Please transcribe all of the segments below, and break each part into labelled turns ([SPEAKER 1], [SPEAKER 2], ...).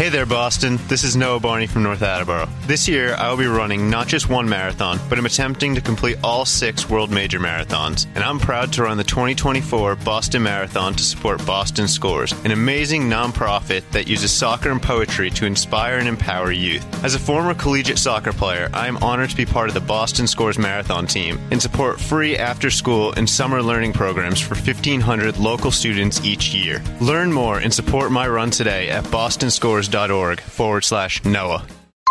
[SPEAKER 1] Hey there, Boston. This is Noah Barney from North Attleboro. This year, I will be running not just one marathon, but I'm attempting to complete all 6 world major marathons. And I'm proud to run the 2024 Boston Marathon to support Boston Scores, an amazing nonprofit that uses soccer and poetry to inspire and empower youth. As a former collegiate soccer player, I am honored to be part of the Boston Scores Marathon team and support free after-school and summer learning programs for 1,500 local students each year. Learn more and support my run today at bostonscores.org/Noah.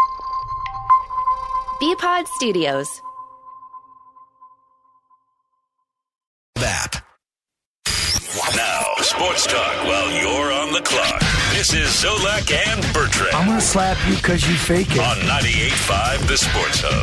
[SPEAKER 2] BPod Studios.
[SPEAKER 3] App. Now, sports talk while you're on the clock. This is Zolak and Bertrand.
[SPEAKER 4] I'm going to slap you because you fake it.
[SPEAKER 3] On 98.5 The Sports Hub.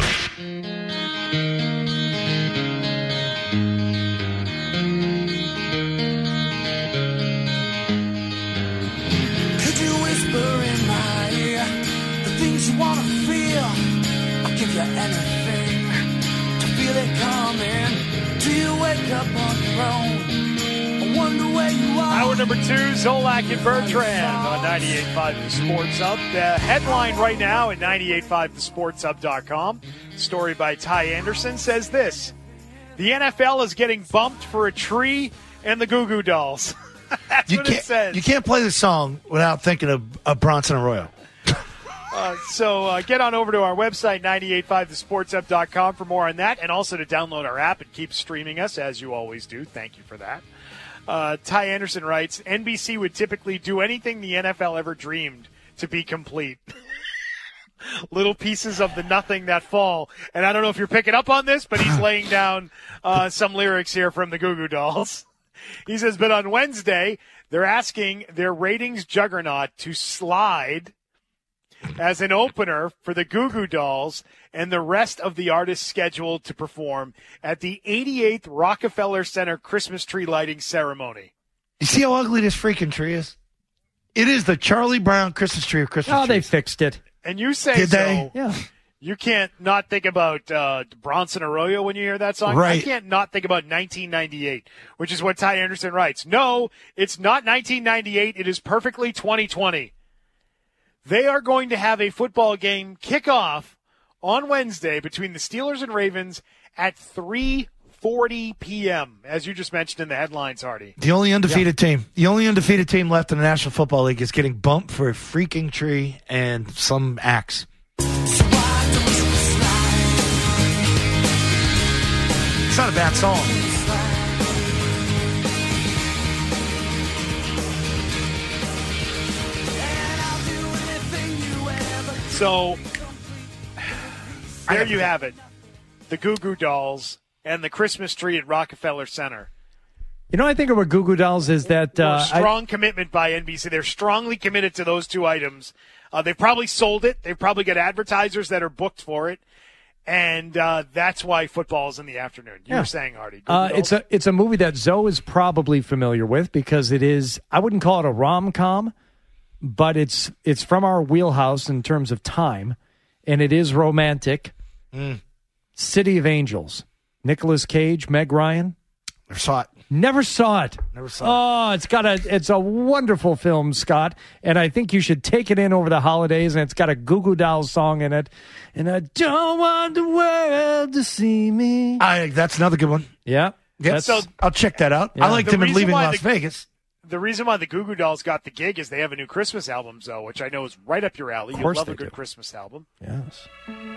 [SPEAKER 5] Could you whisper in my ear the things you want to feel? I'll give you anything to feel it coming. Do you wake up on your own? I wonder where you are.
[SPEAKER 6] Hour number 2, Zolak and Bertrand on 98.5 The Sports Hub. The headline right now at 98.5thesportshub.com, story by Ty Anderson, says this: the NFL is getting bumped for a tree and the Goo Goo Dolls. That's what it says.
[SPEAKER 4] You can't play the song without thinking of Bronson Arroyo.
[SPEAKER 6] So get on over to our website, 98.5thesportshub.com, for more on that, and also to download our app and keep streaming us, as you always do. Thank you for that. Ty Anderson writes, NBC would typically do anything the NFL ever dreamed to be complete. Little pieces of the nothing that fall. And I don't know if you're picking up on this, but he's laying down some lyrics here from the Goo Goo Dolls. He says, but on Wednesday, they're asking their ratings juggernaut to slide as an opener for the Goo Goo Dolls and the rest of the artists scheduled to perform at the 88th Rockefeller Center Christmas tree lighting ceremony.
[SPEAKER 4] You see how ugly this freaking tree is? It is the Charlie Brown Christmas tree of Christmas trees.
[SPEAKER 7] They fixed it.
[SPEAKER 6] And you say
[SPEAKER 4] Did
[SPEAKER 6] so.
[SPEAKER 4] they?
[SPEAKER 7] Yeah.
[SPEAKER 6] You can't not think about Bronson Arroyo when you hear that song.
[SPEAKER 4] Right.
[SPEAKER 6] I can't not think about 1998, which is what Ty Anderson writes. No, it's not 1998. It is perfectly 2020. They are going to have a football game kick off on Wednesday between the Steelers and Ravens at 3:40 p.m., as you just mentioned in the headlines, Hardy.
[SPEAKER 4] The only undefeated team. The only undefeated team left in the National Football League is getting bumped for a freaking tree and some axe. It's not a bad song.
[SPEAKER 6] So, there you have it. The Goo Goo Dolls and the Christmas tree at Rockefeller Center.
[SPEAKER 7] You know, I think of what Goo Goo Dolls is that
[SPEAKER 6] strong commitment by NBC. They're strongly committed to those two items. They've probably sold it. They've probably got advertisers that are booked for it. And that's why football's in the afternoon. You were saying, Artie.
[SPEAKER 7] It's a movie that Zoe is probably familiar with because it is, I wouldn't call it a rom-com, but it's from our wheelhouse in terms of time, and it is romantic. City of Angels. Nicolas Cage, Meg Ryan.
[SPEAKER 4] Never saw it.
[SPEAKER 7] Never saw it.
[SPEAKER 4] Oh,
[SPEAKER 7] it's a wonderful film, Scott, and I think you should take it in over the holidays, and it's got a Goo Goo Dolls song in it, and I don't want the world to see me.
[SPEAKER 4] That's another good one.
[SPEAKER 7] Yeah.
[SPEAKER 4] So I'll check that out.
[SPEAKER 7] Yeah.
[SPEAKER 4] I like them in Leaving Las Vegas.
[SPEAKER 6] The reason why the Goo Goo Dolls got the gig is they have a new Christmas album, Zoe, which I know is right up your alley. You love a good Christmas album.
[SPEAKER 7] Yes.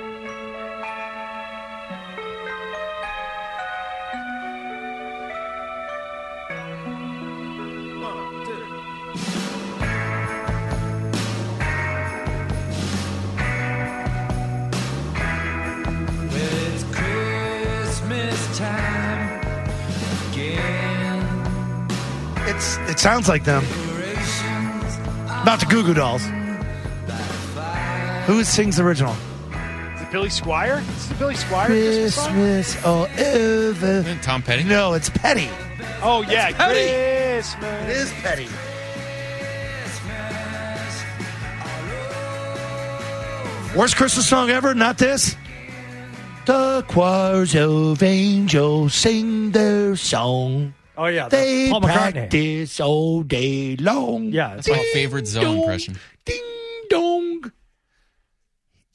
[SPEAKER 4] It sounds like them. Not the Goo Goo Dolls. Who sings the original?
[SPEAKER 6] Is it Billy Squier? Is it Billy Squier?
[SPEAKER 4] Christmas all over.
[SPEAKER 8] Tom Petty?
[SPEAKER 4] No, it's Petty.
[SPEAKER 6] Oh, yeah.
[SPEAKER 4] Petty.
[SPEAKER 6] Christmas.
[SPEAKER 4] It is Petty. Worst Christmas song ever? Not this? The choirs of angels sing their song.
[SPEAKER 7] Oh, yeah.
[SPEAKER 4] They
[SPEAKER 7] Paul McCartney.
[SPEAKER 4] practice all day long.
[SPEAKER 7] Yeah.
[SPEAKER 8] That's my favorite Zoe impression.
[SPEAKER 4] Ding,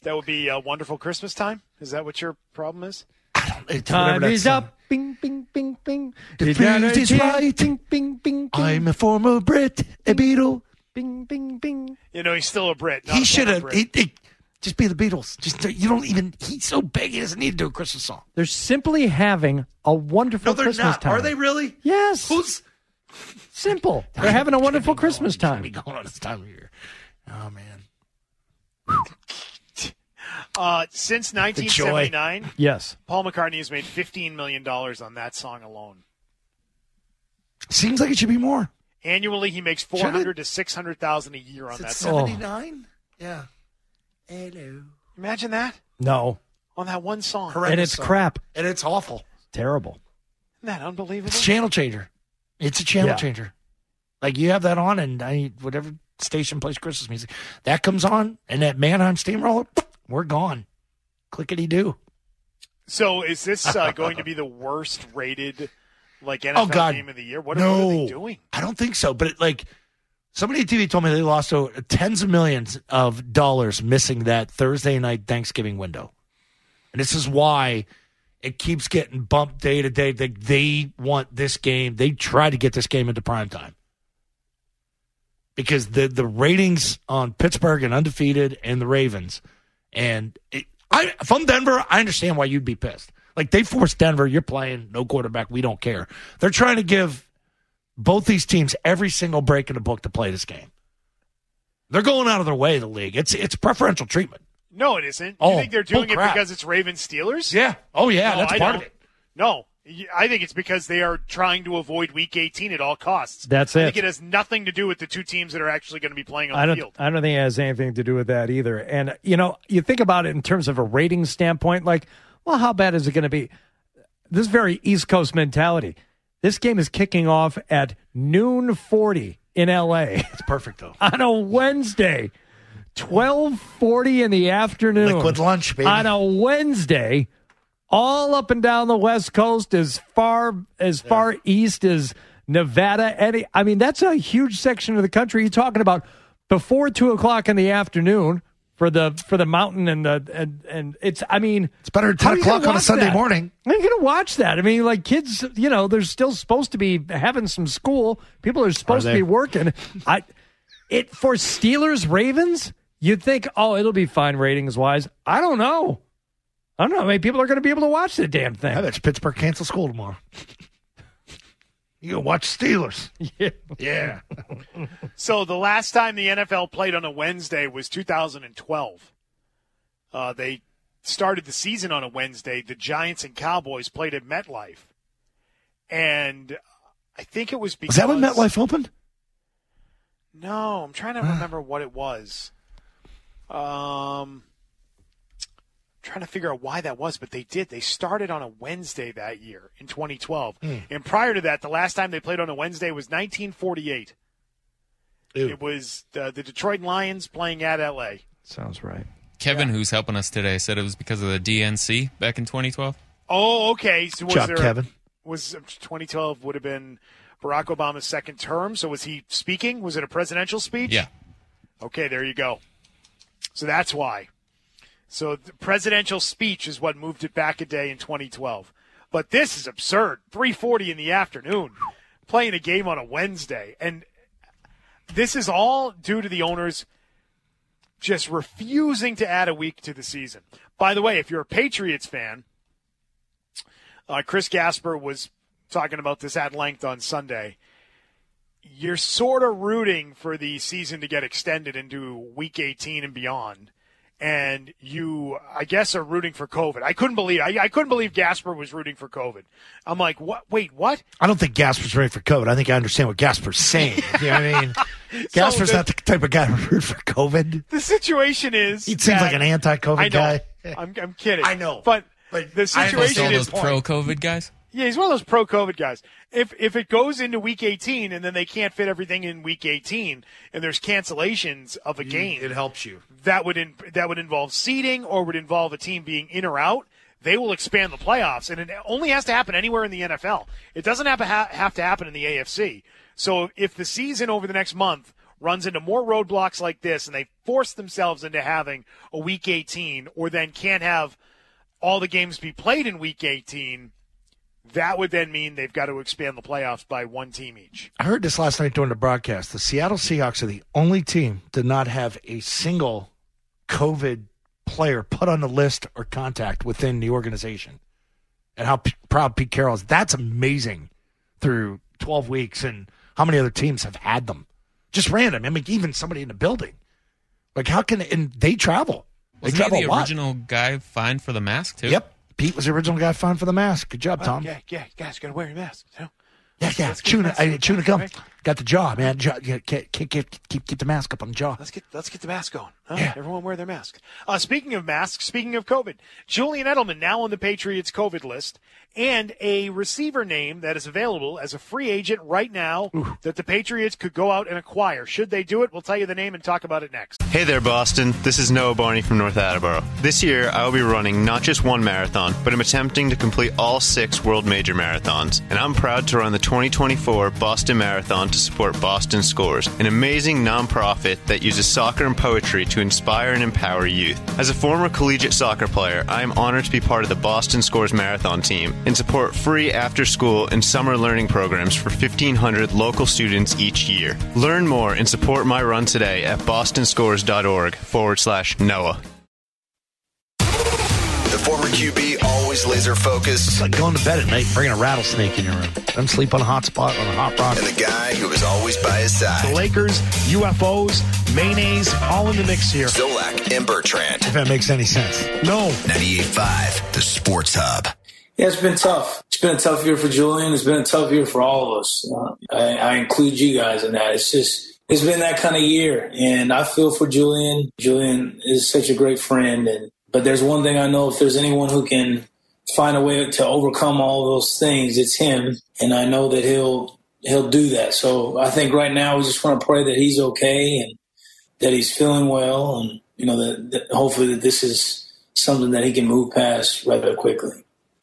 [SPEAKER 6] That would be a wonderful Christmas time. Is that what your problem is?
[SPEAKER 7] Time is up. Bing, bing, bing, bing.
[SPEAKER 4] The fuse is right.
[SPEAKER 7] Bing, bing, bing, bing.
[SPEAKER 4] I'm a former Brit, a Beatle.
[SPEAKER 7] Bing, bing, bing.
[SPEAKER 6] You know, he's still a Brit.
[SPEAKER 4] He should have. Just be the Beatles. You don't even. He's so big. He doesn't need to do a Christmas song.
[SPEAKER 7] They're simply having a wonderful Christmas
[SPEAKER 4] not.
[SPEAKER 7] time.
[SPEAKER 4] Are they really?
[SPEAKER 7] Yes.
[SPEAKER 4] Who's
[SPEAKER 7] simple? They're having a wonderful Christmas time.
[SPEAKER 4] Be going on this time of year. Oh man.
[SPEAKER 6] Since 1979,
[SPEAKER 7] Yes.
[SPEAKER 6] Paul McCartney has made $15 million on that song alone.
[SPEAKER 4] Seems like it should be more.
[SPEAKER 6] Annually, he makes $400,000 to $600,000 a year on that song.
[SPEAKER 4] 79? Yeah. Hello.
[SPEAKER 6] Imagine that
[SPEAKER 7] No.
[SPEAKER 6] on that one song.
[SPEAKER 4] Horrendous
[SPEAKER 7] And it's
[SPEAKER 4] song.
[SPEAKER 7] crap.
[SPEAKER 4] And it's awful.
[SPEAKER 7] Terrible.
[SPEAKER 6] Isn't that unbelievable?
[SPEAKER 4] It's a channel changer. It's a channel
[SPEAKER 7] Yeah.
[SPEAKER 4] changer. Like you have that on, and whatever station plays Christmas music, that comes on, and that Mannheim Steamroller, we're gone. Clickety do.
[SPEAKER 6] So is this going to be the worst rated NFL game of the year? What are they doing?
[SPEAKER 4] I don't think so. But somebody at TV told me they lost tens of millions of dollars missing that Thursday night Thanksgiving window. And this is why it keeps getting bumped day to day. They want this game. They try to get this game into primetime. Because the ratings on Pittsburgh and Undefeated and the Ravens, and if I'm Denver, I understand why you'd be pissed. Like, they forced Denver, you're playing, no quarterback, we don't care. They're trying to give both these teams every single break in the book to play this game. They're going out of their way, the league. It's preferential treatment.
[SPEAKER 6] No, it isn't.
[SPEAKER 4] Oh,
[SPEAKER 6] you think they're doing it
[SPEAKER 4] bullcrap.
[SPEAKER 6] because it's Ravens-Steelers?
[SPEAKER 4] Yeah. Oh, yeah,
[SPEAKER 6] No,
[SPEAKER 4] that's
[SPEAKER 6] I
[SPEAKER 4] part
[SPEAKER 6] don't.
[SPEAKER 4] of it.
[SPEAKER 6] No, I think it's because they are trying to avoid Week 18 at all costs.
[SPEAKER 7] That's
[SPEAKER 6] I
[SPEAKER 7] it.
[SPEAKER 6] think it has nothing to do with the two teams that are actually going to be playing on the field.
[SPEAKER 7] I don't think it has anything to do with that either. And, you think about it in terms of a rating standpoint, well, how bad is it going to be? This is very East Coast mentality. This game is kicking off at 12:40 in L.A.
[SPEAKER 4] It's perfect, though.
[SPEAKER 7] on a Wednesday, 12:40 in the afternoon.
[SPEAKER 4] Liquid lunch, baby.
[SPEAKER 7] On a Wednesday, all up and down the West Coast, as far east as Nevada. That's a huge section of the country. You're talking about before 2:00 in the afternoon for the mountain and it's.
[SPEAKER 4] It's better than 10 o'clock on a Sunday morning.
[SPEAKER 7] How are you going to watch that? Kids, they're still supposed to be having some school. People are supposed to be working. For Steelers Ravens, you'd think, it'll be fine ratings wise. I don't know. How many people are going to be able to watch the damn thing.
[SPEAKER 4] I bet Pittsburgh cancel school tomorrow. You go watch Steelers. Yeah.
[SPEAKER 6] So the last time the NFL played on a Wednesday was 2012. They started the season on a Wednesday. The Giants and Cowboys played at MetLife. And I think it was because...
[SPEAKER 4] Was that when MetLife opened?
[SPEAKER 6] No, I'm trying to remember what it was. Trying to figure out why that was, but they did. They started on a Wednesday that year in 2012. And prior to that, the last time they played on a Wednesday was 1948.
[SPEAKER 4] Ew.
[SPEAKER 6] It was the Detroit Lions playing at L.A.
[SPEAKER 7] Sounds right.
[SPEAKER 2] Kevin, who's helping us today, said it was because of the DNC back in 2012.
[SPEAKER 6] Oh, okay. So was
[SPEAKER 4] Job,
[SPEAKER 6] there,
[SPEAKER 4] Kevin.
[SPEAKER 6] Was 2012 would have been Barack Obama's second term? So was he speaking? Was it a presidential speech?
[SPEAKER 2] Yeah.
[SPEAKER 6] Okay, there you go. So that's why. So the presidential speech is what moved it back a day in 2012. But this is absurd. 3:40 in the afternoon, playing a game on a Wednesday. And this is all due to the owners just refusing to add a week to the season. By the way, if you're a Patriots fan, Chris Gasper was talking about this at length on Sunday. You're sort of rooting for the season to get extended into Week 18 and beyond. And you, I guess, are rooting for COVID. I couldn't believe Gasper was rooting for COVID. I'm like, what? Wait, what?
[SPEAKER 4] I don't think Gasper's ready for COVID. I think I understand what Gasper's saying. You know what I mean? Gasper's not the type of guy to root for COVID.
[SPEAKER 6] The situation is...
[SPEAKER 4] He seems like an anti-COVID guy.
[SPEAKER 6] I'm kidding.
[SPEAKER 4] I know.
[SPEAKER 6] But the situation
[SPEAKER 2] All
[SPEAKER 6] is...
[SPEAKER 2] those pro-COVID guys?
[SPEAKER 6] Yeah, he's one of those pro-COVID guys. If it goes into Week 18 and then they can't fit everything in Week 18 and there's cancellations of a game,
[SPEAKER 4] It helps you.
[SPEAKER 6] that would involve seeding or would involve a team being in or out. They will expand the playoffs, and it only has to happen anywhere in the NFL. It doesn't have to happen in the AFC. So if the season over the next month runs into more roadblocks like this and they force themselves into having a Week 18 or then can't have all the games be played in Week 18, that would then mean they've got to expand the playoffs by one team each.
[SPEAKER 4] I heard this last night during the broadcast. The Seattle Seahawks are the only team to not have a single COVID player put on the list or contact within the organization. And how proud Pete Carroll is. That's amazing through 12 weeks. And how many other teams have had them? Just random. I mean, even somebody in the building. Like, how can – and they travel. They
[SPEAKER 2] Wasn't
[SPEAKER 4] travel
[SPEAKER 2] he
[SPEAKER 4] a
[SPEAKER 2] the
[SPEAKER 4] lot.
[SPEAKER 2] original guy fined for the mask, too?
[SPEAKER 4] Yep. Pete was the original guy fined for the mask. Good job, Tom.
[SPEAKER 6] Yeah, guys, got to wear your masks. You know?
[SPEAKER 4] Yeah. Tuna, come.
[SPEAKER 6] Right?
[SPEAKER 4] Got the jaw, man. Keep the mask up on the jaw.
[SPEAKER 6] Let's get the mask going. Huh?
[SPEAKER 4] Yeah.
[SPEAKER 6] Everyone wear their mask. Speaking of masks, speaking of COVID, Julian Edelman now on the Patriots COVID list, and a receiver name that is available as a free agent right now that the Patriots could go out and acquire. Should they do it? We'll tell you the name and talk about it next.
[SPEAKER 1] Hey there, Boston. This is Noah Barney from North Attleboro. This year, I will be running not just one marathon, but I'm attempting to complete all 6 world major marathons. And I'm proud to run the 2024 Boston Marathon to support Boston Scores, an amazing nonprofit that uses soccer and poetry to inspire and empower youth. As a former collegiate soccer player, I am honored to be part of the Boston Scores Marathon team and support free after-school and summer learning programs for 1,500 local students each year. Learn more and support my run today at bostonscores.org/Noah.
[SPEAKER 8] The former QB always laser focused.
[SPEAKER 4] It's like going to bed at night and bringing a rattlesnake in your room. Let him sleep on a hot spot on a hot rock.
[SPEAKER 8] And the guy who was always by his side.
[SPEAKER 4] The Lakers, UFOs, mayonnaise, all in the mix here.
[SPEAKER 8] Zolak and Bertrand.
[SPEAKER 4] If that makes any sense. No.
[SPEAKER 8] 98.5, the Sports Hub.
[SPEAKER 9] Yeah, it's been tough. It's been a tough year for Julian. It's been a tough year for all of us. I include you guys in that. It's been that kind of year. And I feel for Julian. Julian is such a great friend. But there's one thing I know, if there's anyone who can find a way to overcome all those things, it's him. And I know that he'll do that. So I think right now we just want to pray that he's okay and that he's feeling well. And, you know, that hopefully that this is something that he can move past rather quickly.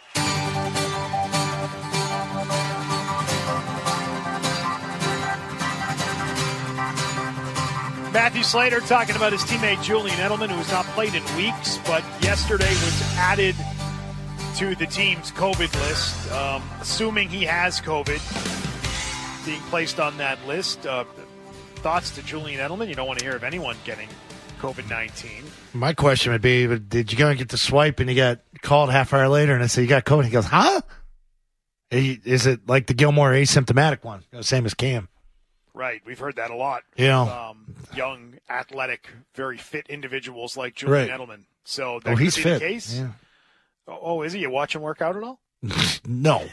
[SPEAKER 6] Matthew Slater talking about his teammate Julian Edelman, who has not played in weeks, but yesterday was added to the team's COVID list. Assuming he has COVID, being placed on that list. Thoughts to Julian Edelman? You don't want to hear of anyone getting COVID-19.
[SPEAKER 4] My question would be, did you go and get the swipe and you got called half hour later and I say, you got COVID? He goes, huh? Is it like the Gilmore asymptomatic one? Same as Cam.
[SPEAKER 6] Right. We've heard that a lot.
[SPEAKER 4] Yeah.
[SPEAKER 6] Young, athletic, very fit individuals like Julian Edelman. So that
[SPEAKER 4] he's
[SPEAKER 6] could be
[SPEAKER 4] fit.
[SPEAKER 6] the case.
[SPEAKER 4] Yeah.
[SPEAKER 6] Oh, is he? You watch him work out at all?
[SPEAKER 4] No.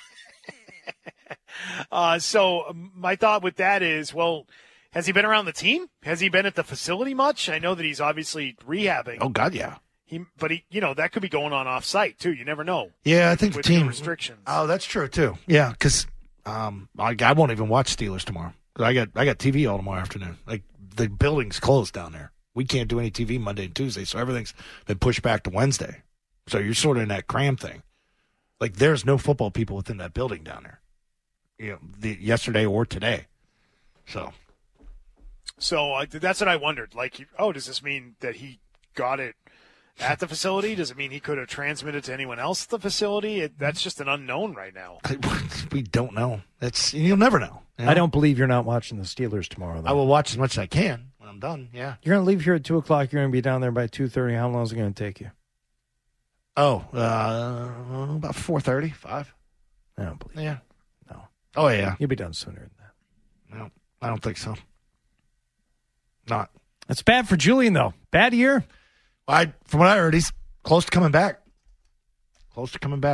[SPEAKER 6] So my thought with that is, well, has he been around the team? Has he been at the facility much? I know that he's obviously rehabbing.
[SPEAKER 4] Oh, God, yeah.
[SPEAKER 6] But that could be going on off-site, too. You never know.
[SPEAKER 4] Yeah, I think the
[SPEAKER 6] with
[SPEAKER 4] team.
[SPEAKER 6] restrictions.
[SPEAKER 4] Oh, that's true, too. Yeah, because I won't even watch Steelers tomorrow. I got TV all tomorrow afternoon. Like, the building's closed down there. We can't do any TV Monday and Tuesday, so everything's been pushed back to Wednesday. So you're sort of in that cram thing. Like, there's no football people within that building down there. Yesterday or today. So
[SPEAKER 6] that's what I wondered. Like, does this mean that he got it at the facility? Does it mean he could have transmitted to anyone else at the facility? That's just an unknown right now.
[SPEAKER 4] We don't know. You'll never know.
[SPEAKER 7] I don't believe you're not watching the Steelers tomorrow, though.
[SPEAKER 4] I will watch as much as I can when I'm done, yeah.
[SPEAKER 7] You're going to leave here at 2 o'clock. You're going to be down there by 2:30. How long is it going to take you?
[SPEAKER 4] About 4:30, 5.
[SPEAKER 7] I don't believe
[SPEAKER 4] Yeah.
[SPEAKER 7] No.
[SPEAKER 4] Oh, yeah.
[SPEAKER 7] You'll be done sooner than that.
[SPEAKER 4] No, I don't think so. Not.
[SPEAKER 7] That's bad for Julian, though. Bad year.
[SPEAKER 4] From what I heard, he's close to coming back. This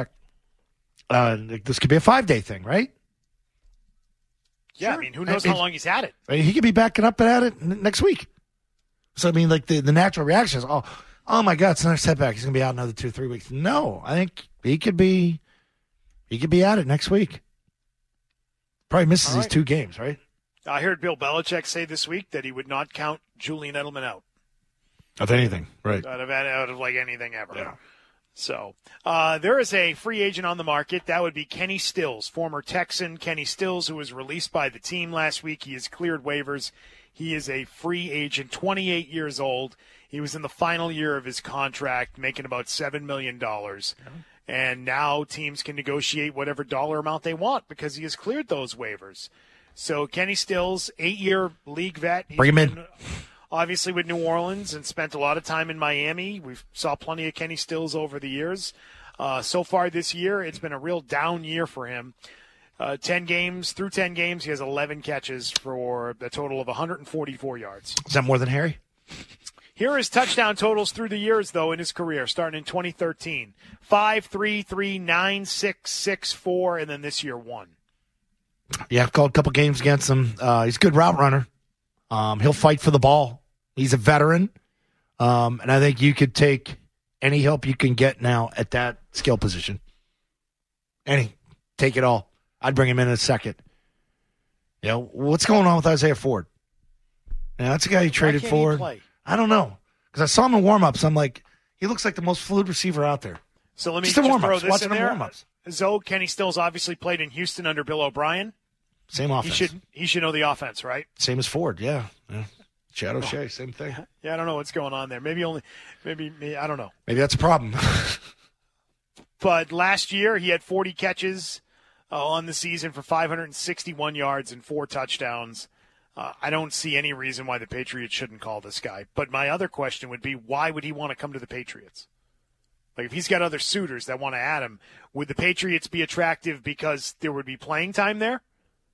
[SPEAKER 4] could be a 5-day thing, right?
[SPEAKER 6] Yeah, sure. I mean, who knows how long he's had it?
[SPEAKER 4] He could be backing up at it next week. So, I mean, like the natural reaction is, oh my God, it's another setback. He's going to be out another 2-3 weeks. No, I think he could be at it next week. Probably misses these 2 games, right?
[SPEAKER 6] I heard Bill Belichick say this week that he would not count Julian Edelman out.
[SPEAKER 4] Of anything, right.
[SPEAKER 6] Out of like anything ever.
[SPEAKER 4] Yeah.
[SPEAKER 6] So there is a free agent on the market. That would be Kenny Stills, former Texan Kenny Stills, who was released by the team last week. He has cleared waivers. He is a free agent, 28 years old. He was in the final year of his contract, making about $7 million. And now teams can negotiate whatever dollar amount they want because he has cleared those waivers. So Kenny Stills, 8-year league vet.
[SPEAKER 4] Bring him in.
[SPEAKER 6] Obviously with New Orleans and spent a lot of time in Miami. We saw plenty of Kenny Stills over the years. So far this year, it's been a real down year for him. 10 games, he has 11 catches for a total of 144 yards.
[SPEAKER 4] Is that more than Harry?
[SPEAKER 6] Here are his touchdown totals through the years, though, in his career, starting in 2013. 5, 3, 3, 9, 6, 6, 4, and then this year 1.
[SPEAKER 4] Yeah, I've called a couple games against him. He's a good route runner. He'll fight for the ball. He's a veteran. And I think you could take any help you can get now at that skill position. Take it all. I'd bring him in a second. You know, what's going on with Isaiah Ford? Yeah, that's a guy you traded for. I don't know. Because I saw him in warm-ups. I'm like, he looks like the most fluid receiver out there.
[SPEAKER 6] So let me
[SPEAKER 4] just
[SPEAKER 6] throw this in there.
[SPEAKER 4] Warm-ups.
[SPEAKER 6] Zoe, Kenny Stills obviously played in Houston under Bill O'Brien.
[SPEAKER 4] Same offense.
[SPEAKER 6] He should know the offense, right?
[SPEAKER 4] Same as Ford, yeah. Chad O'Shea, same thing.
[SPEAKER 6] Yeah, I don't know what's going on there. Maybe I don't know.
[SPEAKER 4] Maybe that's a problem.
[SPEAKER 6] But last year he had 40 catches on the season for 561 yards and 4 touchdowns. I don't see any reason why the Patriots shouldn't call this guy. But my other question would be, why would he want to come to the Patriots? Like, if he's got other suitors that want to add him, would the Patriots be attractive because there would be playing time there?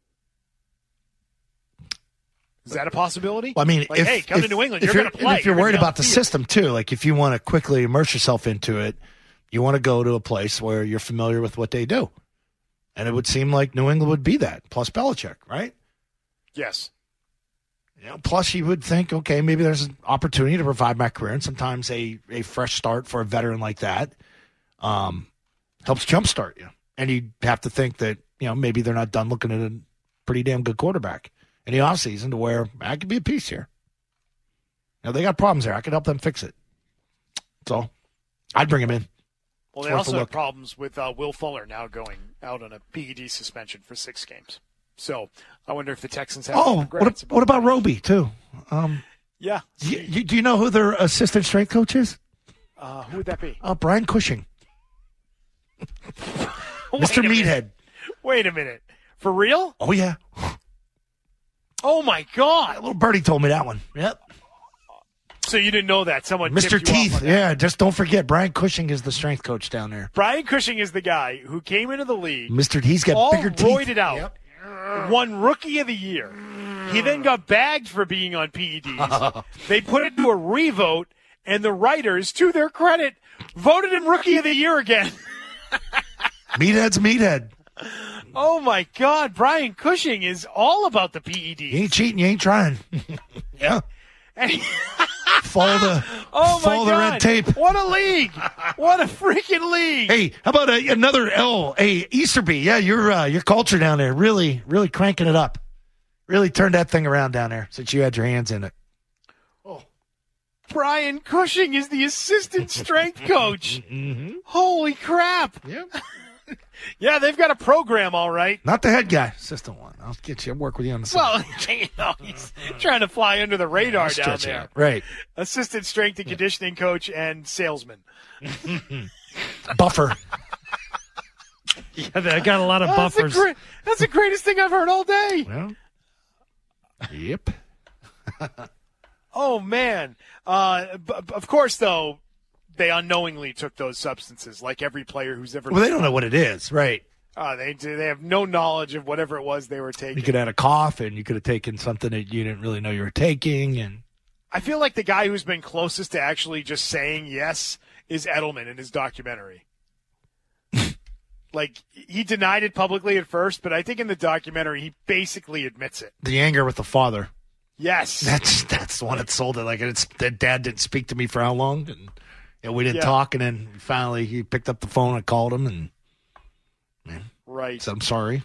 [SPEAKER 6] Is that a possibility?
[SPEAKER 4] Well, I mean,
[SPEAKER 6] like, hey, come to New England. You're going to play.
[SPEAKER 4] If you're worried about the system, too, like if you want to quickly immerse yourself into it, you want to go to a place where you're familiar with what they do. And it would seem like New England would be that, plus Belichick, right?
[SPEAKER 6] Yes.
[SPEAKER 4] You know, plus you would think, okay, maybe there's an opportunity to revive my career, and sometimes a fresh start for a veteran like that helps jumpstart you. And you'd have to think that, you know, maybe they're not done looking at a pretty damn good quarterback in the offseason to where I could be a piece here. You know, they got problems there. I could help them fix it. So I'd bring him in.
[SPEAKER 6] Well, they also have problems with Will Fuller now going out on a PED suspension for 6 games. So I wonder if the Texans have regrets.
[SPEAKER 4] What about Roby, too?
[SPEAKER 6] Yeah.
[SPEAKER 4] Do you know who their assistant strength coach is?
[SPEAKER 6] Who would that be?
[SPEAKER 4] Brian Cushing. Mr. Meathead.
[SPEAKER 6] Wait a minute. For real?
[SPEAKER 4] Oh, yeah.
[SPEAKER 6] Oh, my God.
[SPEAKER 4] Little birdie told me that one. Yep.
[SPEAKER 6] So you didn't know that? Someone
[SPEAKER 4] Mr. Teeth. Yeah, just don't forget, Brian Cushing is the strength coach down there.
[SPEAKER 6] Brian Cushing is the guy who came into the league.
[SPEAKER 4] He's got bigger teeth.
[SPEAKER 6] All roided out. Yep. Won Rookie of the Year. He then got bagged for being on PEDs. They put it to a revote, and the writers, to their credit, voted him Rookie of the Year again.
[SPEAKER 4] Meathead's Meathead.
[SPEAKER 6] Oh, my God. Brian Cushing is all about the PEDs.
[SPEAKER 4] You ain't cheating. You ain't trying. Yeah. Follow the red tape.
[SPEAKER 6] What a league. What a freaking league.
[SPEAKER 4] Hey, how about another L? Hey, Easterby. Yeah, your culture down there really, really cranking it up. Really turned that thing around down there since you had your hands in it.
[SPEAKER 6] Oh. Brian Cushing is the assistant strength coach.
[SPEAKER 4] Mm-hmm.
[SPEAKER 6] Holy crap.
[SPEAKER 4] Yep.
[SPEAKER 6] Yeah, they've got a program, all right.
[SPEAKER 4] Not the head guy, assistant one. I'll get you. I'll work with you on the side.
[SPEAKER 6] Well, he's trying to fly under the radar down there.
[SPEAKER 4] Out. Right.
[SPEAKER 6] Assistant strength and conditioning coach and salesman.
[SPEAKER 4] Buffer.
[SPEAKER 7] Yeah, they got a lot of buffers.
[SPEAKER 6] That's the greatest thing I've heard all day.
[SPEAKER 4] Well, yep.
[SPEAKER 6] Oh, man. Of course, though, they unknowingly took those substances, like every player who's ever.
[SPEAKER 4] Well, they don't know what it is, right?
[SPEAKER 6] They have no knowledge of whatever it was they were taking.
[SPEAKER 4] You could have had a cough, and you could have taken something that you didn't really know you were taking. And
[SPEAKER 6] I feel like the guy who's been closest to actually just saying yes is Edelman in his documentary. Like, he denied it publicly at first, but I think in the documentary he basically admits it.
[SPEAKER 4] The anger with the father.
[SPEAKER 6] Yes,
[SPEAKER 4] that's the one that sold it. Like, that dad didn't speak to me for how long, and we didn't talk, and then finally he picked up the phone and called him, and
[SPEAKER 6] right.
[SPEAKER 4] So I'm sorry.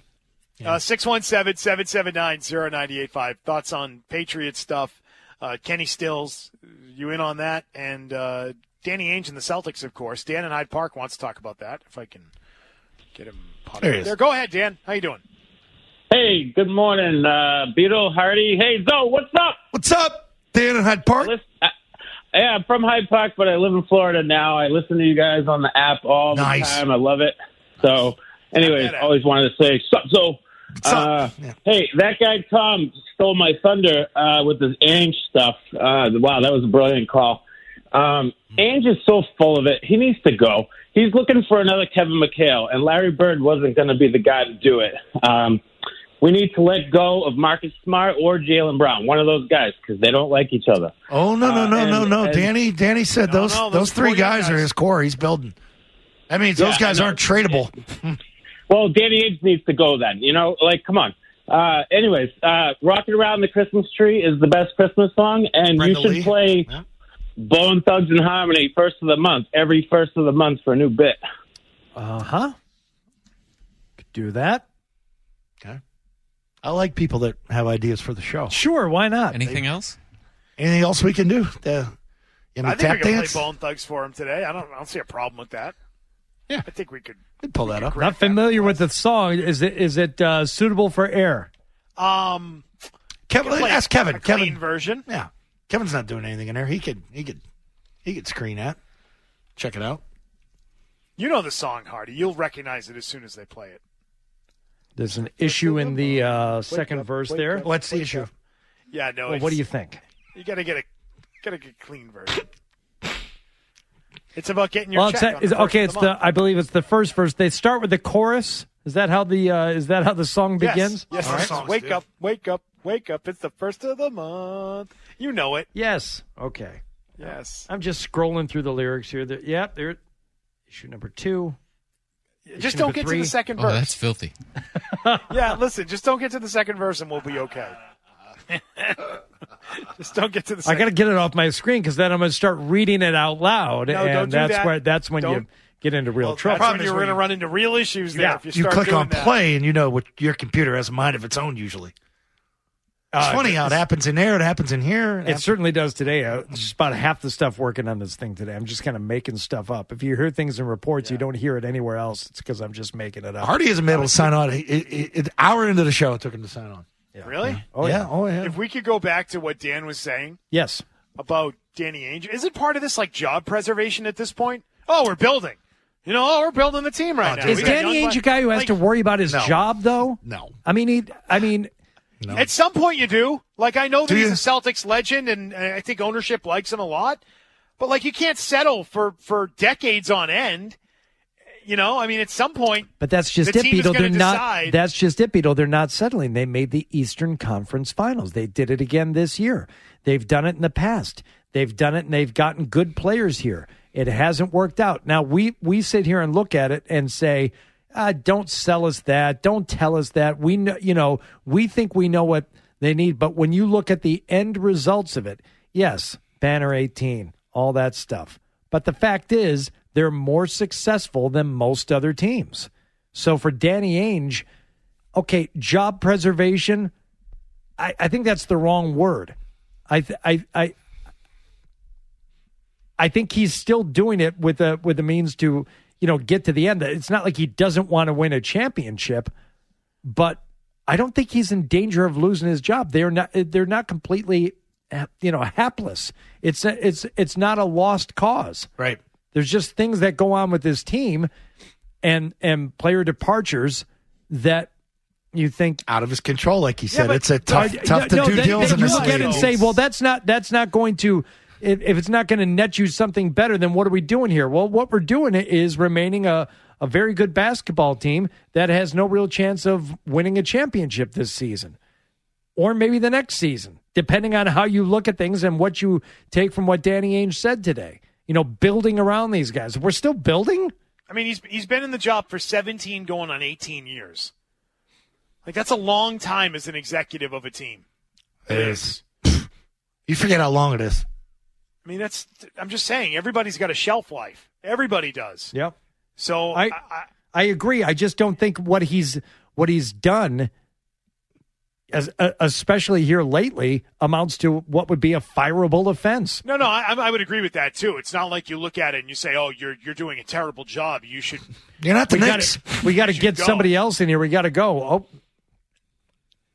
[SPEAKER 6] 617-779-0985. Thoughts on Patriot stuff? Kenny Stills, you in on that? And Danny Ainge and the Celtics, of course. Dan in Hyde Park wants to talk about that. If I can get him.
[SPEAKER 4] There he is.
[SPEAKER 6] Go ahead, Dan. How you doing?
[SPEAKER 10] Hey, good morning, Beetle, Hardy. Hey, Zoe, what's up?
[SPEAKER 4] What's up, Dan in Hyde Park?
[SPEAKER 10] Yeah, I'm from Hyde Park, but I live in Florida now. I listen to you guys on the app all the time. I love it. So, anyways, always wanted to say, sup, Zoe. Hey, that guy Tom stole my thunder with his Ainge stuff. Wow, that was a brilliant call. Ainge is so full of it. He needs to go. He's looking for another Kevin McHale, and Larry Bird wasn't going to be the guy to do it. We need to let go of Marcus Smart or Jaylen Brown, one of those guys, because they don't like each other.
[SPEAKER 4] Oh, no. Danny said those three guys are his core. He's building. That means those guys aren't tradable.
[SPEAKER 10] Well, Danny Ainge needs to go then. Come on. Anyways, Rocking Around the Christmas Tree is the best Christmas song, and Brenda you should play Bone Thugs and Harmony first of the month, every first of the month for a new bit.
[SPEAKER 7] Could do that.
[SPEAKER 4] Okay. I like people that have ideas for the show.
[SPEAKER 7] Sure, why not?
[SPEAKER 2] Anything else?
[SPEAKER 4] Anything else we can do?
[SPEAKER 6] I think we can play Bone Thugs for him today. I don't see a problem with that.
[SPEAKER 4] Yeah,
[SPEAKER 6] I think we could
[SPEAKER 4] pull that up.
[SPEAKER 7] Not familiar with the song. Is it suitable for air?
[SPEAKER 4] Kevin, ask Kevin.
[SPEAKER 6] Clean version.
[SPEAKER 4] Yeah, Kevin's not doing anything in there. He could screen that. Check it out.
[SPEAKER 6] You know the song, Hardy. You'll recognize it as soon as they play it.
[SPEAKER 7] There's an issue in the second verse there.
[SPEAKER 4] What's the issue?
[SPEAKER 6] Yeah, no.
[SPEAKER 7] Well, what do you think?
[SPEAKER 6] You got to get a clean version. It's about getting your check.
[SPEAKER 7] I believe it's the first verse. They start with the chorus. Is that how the song begins?
[SPEAKER 6] Yes. All right. Wake up, wake up, wake up. It's the first of the month. You know it.
[SPEAKER 7] Yes. Okay.
[SPEAKER 6] Yes.
[SPEAKER 7] I'm just scrolling through the lyrics here. There. Issue number 2.
[SPEAKER 6] Just don't get to the second verse.
[SPEAKER 2] Oh, that's filthy.
[SPEAKER 6] Yeah, listen, just don't get to the second verse and we'll be okay. Just don't get to the second
[SPEAKER 7] I got to get it off my screen because then I'm going to start reading it out loud.
[SPEAKER 6] No,
[SPEAKER 7] and
[SPEAKER 6] don't do that.
[SPEAKER 7] That's when you get into real trouble.
[SPEAKER 6] That's when you're going to run into real issues there.
[SPEAKER 4] Yeah,
[SPEAKER 6] if you
[SPEAKER 4] click on
[SPEAKER 6] that.
[SPEAKER 4] play and you know what your computer has a mind of its own usually. It's funny how it happens in there, it happens in here.
[SPEAKER 7] It certainly does today. Just about half the stuff working on this thing today. I'm just kind of making stuff up. If you hear things in reports, you don't hear it anywhere else. It's because I'm just making it up.
[SPEAKER 4] Hardy hasn't been able to sign on. An hour into the show, it took him to sign on.
[SPEAKER 6] Yeah. Really?
[SPEAKER 4] Yeah. Oh, yeah. Oh, yeah.
[SPEAKER 6] If we could go back to what Dan was saying.
[SPEAKER 7] Yes.
[SPEAKER 6] About Danny Ainge. Is it part of this, job preservation at this point? Oh, we're building. We're building the team right now.
[SPEAKER 7] Is Danny Ainge a guy who has to worry about his job, though?
[SPEAKER 4] No.
[SPEAKER 6] No. At some point you do. I know that he's a Celtics legend, and I think ownership likes him a lot. But, you can't settle for decades on end. At some point.
[SPEAKER 7] But that's just it, Beetle. They're not. That's just it, Beetle. They're not settling. They made the Eastern Conference Finals. They did it again this year. They've done it in the past. They've done it, and they've gotten good players here. It hasn't worked out. Now we sit here and look at it and say, "Don't sell us that. Don't tell us that." We know. We think we know what they need. But when you look at the end results of it, yes, Banner 18, all that stuff. But the fact is, they're more successful than most other teams. So for Danny Ainge, okay, job preservation, I think that's the wrong word. I think he's still doing it with the means to, get to the end. It's not like he doesn't want to win a championship, but I don't think he's in danger of losing his job. They're not completely, hapless. It's not a lost cause.
[SPEAKER 4] Right.
[SPEAKER 7] There's just things that go on with this team and player departures that you think
[SPEAKER 4] out of his control, like he said. It's a tough to do deals in
[SPEAKER 7] this
[SPEAKER 4] league.
[SPEAKER 7] You look at it and say, well, that's not going to. If it's not going to net you something better, then what are we doing here? Well, what we're doing is remaining a very good basketball team that has no real chance of winning a championship this season, or maybe the next season, depending on how you look at things and what you take from what Danny Ainge said today. Building around these guys. We're still building?
[SPEAKER 6] I mean, he's been in the job for 17 going on 18 years. That's a long time as an executive of a team.
[SPEAKER 4] It is. You forget how long it is.
[SPEAKER 6] I mean, I'm just saying, everybody's got a shelf life. Everybody does.
[SPEAKER 7] Yep.
[SPEAKER 6] So
[SPEAKER 7] I agree. I just don't think what he's done, especially here lately, amounts to what would be a fireable offense.
[SPEAKER 6] No, I would agree with that too. It's not like you look at it and you say, "Oh, you're doing a terrible job. You should."
[SPEAKER 4] You're not the Knicks.
[SPEAKER 7] We got to get somebody else in here. We got to go. Oh,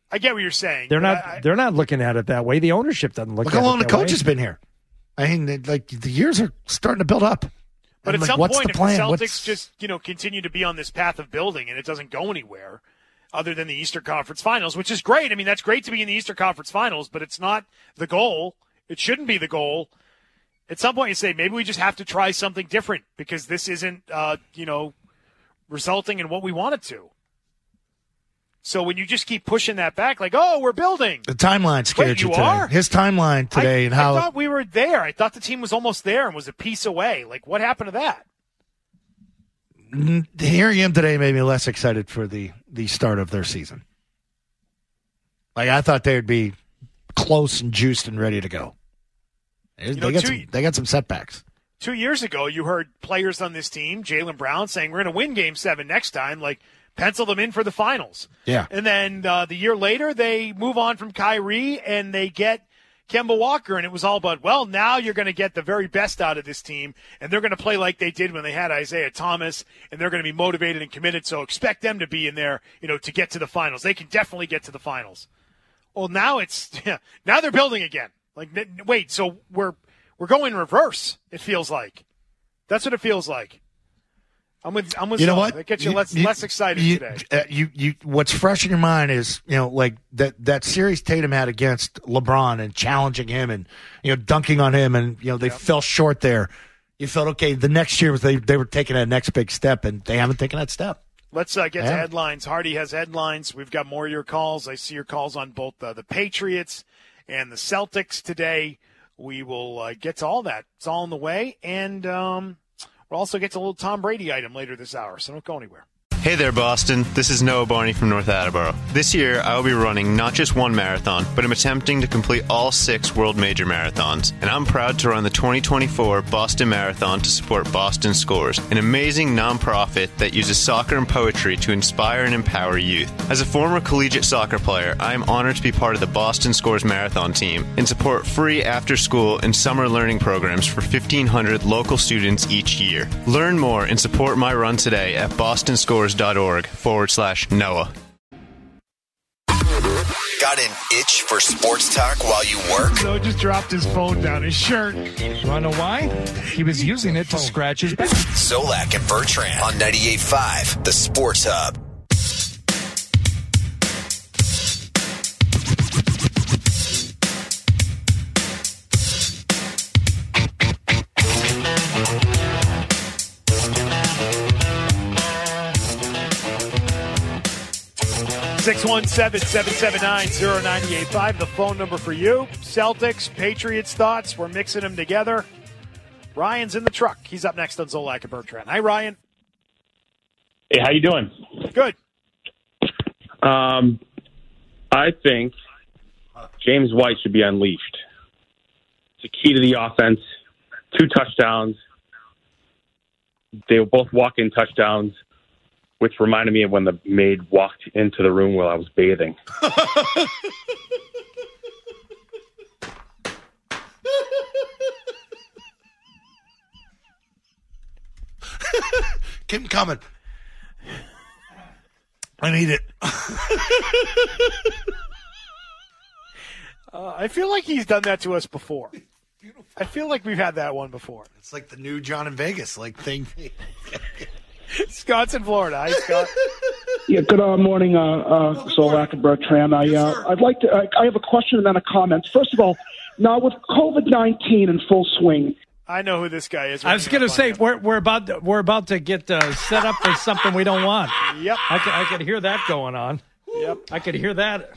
[SPEAKER 6] I get what you're saying.
[SPEAKER 7] They're not looking at it that way. The ownership doesn't look at it that way.
[SPEAKER 4] Look how long the coach has been here. I mean, the years are starting to build up.
[SPEAKER 6] But
[SPEAKER 4] at
[SPEAKER 6] some
[SPEAKER 4] what's
[SPEAKER 6] point,
[SPEAKER 4] the
[SPEAKER 6] if
[SPEAKER 4] plan?
[SPEAKER 6] the Celtics just continue to be on this path of building and it doesn't go anywhere other than the Eastern Conference Finals, which is great. I mean, that's great to be in the Eastern Conference Finals, but it's not the goal. It shouldn't be the goal. At some point, you say maybe we just have to try something different because this isn't, resulting in what we want it to. So when you just keep pushing that back, like, oh, we're building.
[SPEAKER 4] The timeline scared you today.
[SPEAKER 6] Are?
[SPEAKER 4] His timeline today and how
[SPEAKER 6] I thought we were there. I thought the team was almost there and was a piece away. Like, what happened to that?
[SPEAKER 4] Hearing him today made me less excited for the start of their season. Like, I thought they would be close and juiced and ready to go. They got some setbacks.
[SPEAKER 6] 2 years ago, you heard players on this team, Jaylen Brown, saying we're going to win Game 7 next time. Like, pencil them in for the finals.
[SPEAKER 4] Yeah.
[SPEAKER 6] And then the year later, they move on from Kyrie and they get Kemba Walker. And it was all about, well, now you're going to get the very best out of this team. And they're going to play like they did when they had Isaiah Thomas. And they're going to be motivated and committed. So expect them to be in there, to get to the finals. They can definitely get to the finals. Well, now now they're building again. Like, wait, so we're going reverse, it feels like. That's what it feels like. I'm with
[SPEAKER 4] you know
[SPEAKER 6] Zone.
[SPEAKER 4] what?
[SPEAKER 6] That gets you less excited today.
[SPEAKER 4] What's fresh in your mind is, like that series Tatum had against LeBron and challenging him and, dunking on him and, they fell short there. You felt, okay, the next year they were taking that next big step and they haven't taken that step.
[SPEAKER 6] Let's get to headlines. Hardy has headlines. We've got more of your calls. I see your calls on both the Patriots and the Celtics today. We will get to all that. It's all in the way. And we'll also get to a little Tom Brady item later this hour, so don't go anywhere.
[SPEAKER 1] Hey there, Boston. This is Noah Barney from North Attleboro. This year, I will be running not just one marathon, but I'm attempting to complete all 6 world major marathons. And I'm proud to run the 2024 Boston Marathon to support Boston Scores, an amazing nonprofit that uses soccer and poetry to inspire and empower youth. As a former collegiate soccer player, I am honored to be part of the Boston Scores Marathon team and support free after-school and summer learning programs for 1,500 local students each year. Learn more and support my run today at bostonscores.org/Noah.
[SPEAKER 8] Got an itch for sports talk while you work?
[SPEAKER 6] So just dropped his phone down his shirt.
[SPEAKER 7] You want to know why? He was using it to scratch his back.
[SPEAKER 8] Zolak and Bertrand on 98.5, the Sports Hub.
[SPEAKER 6] Six 617-779-0985, the phone number for you. Celtics, Patriots thoughts. We're mixing them together. Ryan's in the truck. He's up next on Zolak and Bertrand. Hi, Ryan.
[SPEAKER 10] Hey, how you doing?
[SPEAKER 6] Good.
[SPEAKER 10] I think James White should be unleashed. It's a key to the offense. 2 touchdowns. They were both walk-in touchdowns, which reminded me of when the maid walked into the room while I was bathing.
[SPEAKER 4] Keep them coming. I need it.
[SPEAKER 6] I feel like he's done that to us before. I feel like we've had that one before.
[SPEAKER 4] It's like the new John in Vegas thing.
[SPEAKER 6] Scott's in Florida. Hi, Scott.
[SPEAKER 11] Yeah, good morning, Zolak and Bertrand. I'd like to. I have a question and then a comment. First of all, now with COVID-19 in full swing,
[SPEAKER 6] I know who this guy is.
[SPEAKER 7] I was going to say we're about to get set up for something we don't want.
[SPEAKER 6] Yep,
[SPEAKER 7] I could hear that going on.
[SPEAKER 6] Yep,
[SPEAKER 7] I could hear that.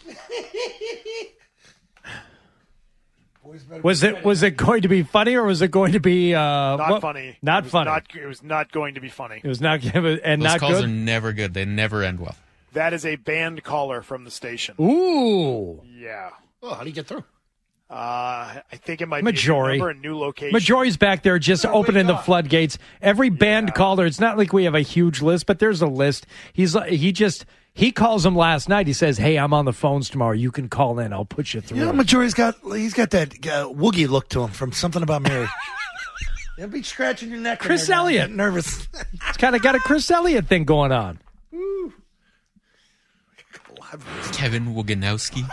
[SPEAKER 7] Was it going to be funny or was it going to be
[SPEAKER 6] not funny?
[SPEAKER 7] Not funny.
[SPEAKER 6] It was not going to be funny.
[SPEAKER 7] It was not and
[SPEAKER 2] Those
[SPEAKER 7] not
[SPEAKER 2] calls
[SPEAKER 7] good.
[SPEAKER 2] are never good. They never end well.
[SPEAKER 6] That is a banned caller from the station.
[SPEAKER 7] Ooh.
[SPEAKER 6] Yeah.
[SPEAKER 4] Oh, how do you get through?
[SPEAKER 6] I think it might
[SPEAKER 7] Majority.
[SPEAKER 6] be a new location.
[SPEAKER 7] Majority's back there just opening the floodgates. Every band caller, it's not like we have a huge list, but there's a list. He calls them last night. He says, "Hey, I'm on the phones tomorrow. You can call in. I'll put you through."
[SPEAKER 4] You know, Majority's got that woogie look to him from Something About Mary. You'll be scratching your neck.
[SPEAKER 7] Chris Elliott.
[SPEAKER 4] Nervous.
[SPEAKER 7] It's kind of got a Chris Elliott thing going on.
[SPEAKER 2] Kevin Woganowski.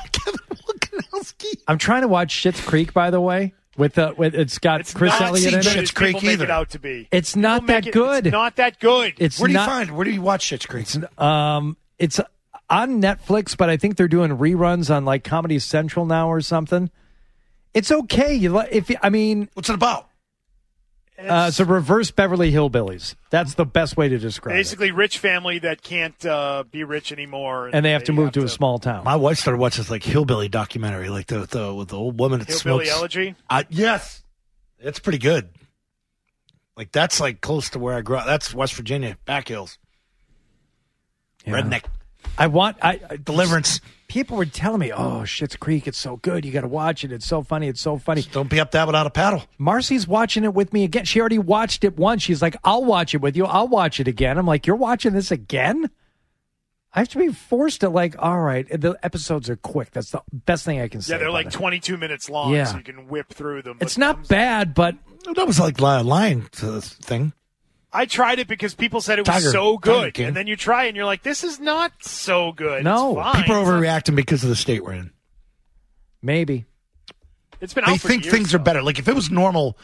[SPEAKER 7] I'm trying to watch Schitt's Creek, by the way. With it's got Chris Elliott in it.
[SPEAKER 6] It's Creek either. It out to be.
[SPEAKER 7] It's not that good.
[SPEAKER 6] It's not that good.
[SPEAKER 4] Where do you watch Schitt's Creek?
[SPEAKER 7] It's on Netflix, but I think they're doing reruns on like Comedy Central now or something. It's okay.
[SPEAKER 4] What's it about?
[SPEAKER 7] It's a reverse Beverly Hillbillies. That's the best way to describe it.
[SPEAKER 6] Basically, rich family that can't be rich anymore,
[SPEAKER 7] and they have to move to a small town.
[SPEAKER 4] My wife started watching this like hillbilly documentary, like the with the old woman that
[SPEAKER 6] Hillbilly
[SPEAKER 4] smokes.
[SPEAKER 6] Elegy.
[SPEAKER 4] Yes, it's pretty good. Like that's like close to where I grew up. That's West Virginia, back hills, redneck. Deliverance.
[SPEAKER 7] People were telling me, "Oh, Schitt's Creek, it's so good. You got to watch it. It's so funny. It's so funny."
[SPEAKER 4] Just don't be up that without a paddle.
[SPEAKER 7] Marcy's watching it with me again. She already watched it once. She's like, "I'll watch it with you. I'll watch it again." I'm like, "You're watching this again?" I have to be forced to all right. The episodes are quick. That's the best thing I can say.
[SPEAKER 6] Yeah, they're like 22 minutes long, so you can whip through them.
[SPEAKER 7] It's not bad, but
[SPEAKER 4] that was like Lion thing.
[SPEAKER 6] I tried it because people said it was so good, and then you try and you're like, "This is not so good."
[SPEAKER 4] No,
[SPEAKER 6] it's fine.
[SPEAKER 4] People are overreacting because of the state we're in.
[SPEAKER 7] Maybe
[SPEAKER 6] it's been. They
[SPEAKER 4] think things are better. Like if it was normal,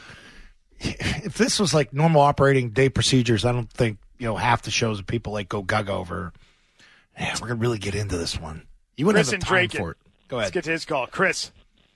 [SPEAKER 4] if this was like normal operating day procedures, I don't think half the shows that people like go gaga over. Yeah, we're gonna really get into this one. You wouldn't have time for it. Go ahead.
[SPEAKER 6] Let's get to his call, Chris.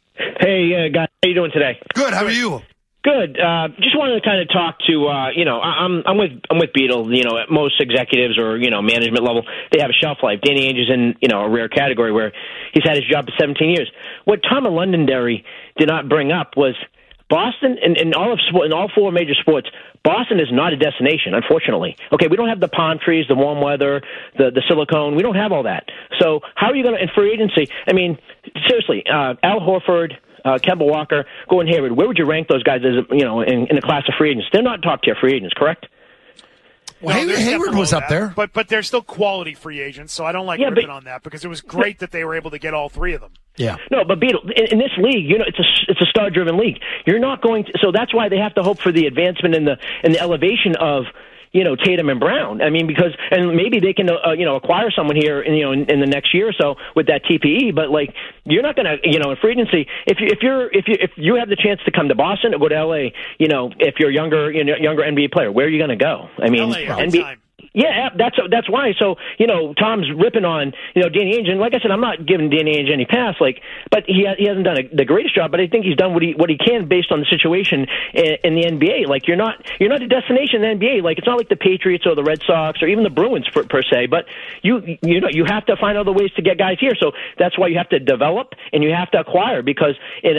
[SPEAKER 12] Hey guys, how you doing today?
[SPEAKER 4] Good. How are you?
[SPEAKER 12] Good. Just wanted to kind of talk to, I'm with Beetle. At most executives or management level, they have a shelf life. Danny Ainge is in a rare category where he's had his job for 17 years. What Tom and Londonderry did not bring up was Boston in all four major sports. Boston is not a destination, unfortunately. Okay, we don't have the palm trees, the warm weather, the silicone. We don't have all that. So how are you going to in free agency? I mean, seriously, Al Horford. Kemba Walker, Gordon Hayward, where would you rank those guys as in the class of free agents? They're not top tier free agents, correct?
[SPEAKER 6] Well,
[SPEAKER 4] Hayward was up there,
[SPEAKER 6] but they're still quality free agents. So I don't like ripping on that because it was great that they were able to get all three of them.
[SPEAKER 4] Yeah.
[SPEAKER 12] No, but Beetle, in this league, it's a star driven league. You're not going to, so that's why they have to hope for the advancement and the elevation of Tatum and Brown. I mean, and maybe they can, acquire someone here in the next year or so with that TPE, but like, you're not going to, in free agency, if you have the chance to come to Boston or go to LA, if you're younger NBA player, where are you going to go? I mean,
[SPEAKER 6] NBA.
[SPEAKER 12] Yeah, that's why. So, Tom's ripping on, Danny Ainge, and like I said, I'm not giving Danny Ainge any pass, but he hasn't done the greatest job, but I think he's done what he can based on the situation in the NBA. Like, you're not a destination in the NBA. Like, it's not like the Patriots or the Red Sox or even the Bruins per se, but you have to find other ways to get guys here. So that's why you have to develop and you have to acquire because